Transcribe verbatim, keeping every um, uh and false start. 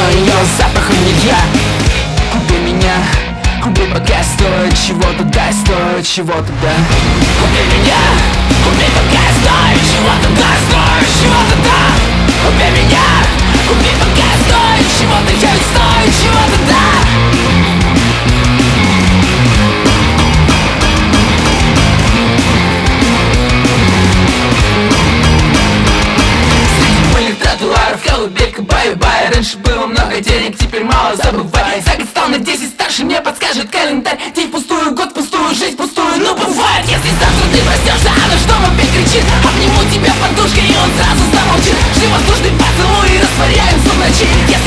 но ее запахом не я. Убей меня, убей, пока стоит чего-то, дай, стоит чего-то, да. Убей меня, убей, пока стоит чего-то, дай, стоит чего-то, да. Убей меня, убей, пока стоит чего-то, я ведь стоит чего-то, да. Тротуаров, колыбелька, бай-бай. Раньше было много денег, теперь мало, забывай. За год стал на десять старше, мне подскажет календарь. День впустую, год пустую, жизнь пустую. Ну бывает, если завтра ты проснешься, а на что опять кричит. Обниму тебя подушкой, и он сразу замолчит. Жди воздушный поцелуй и растворяемся в ночи.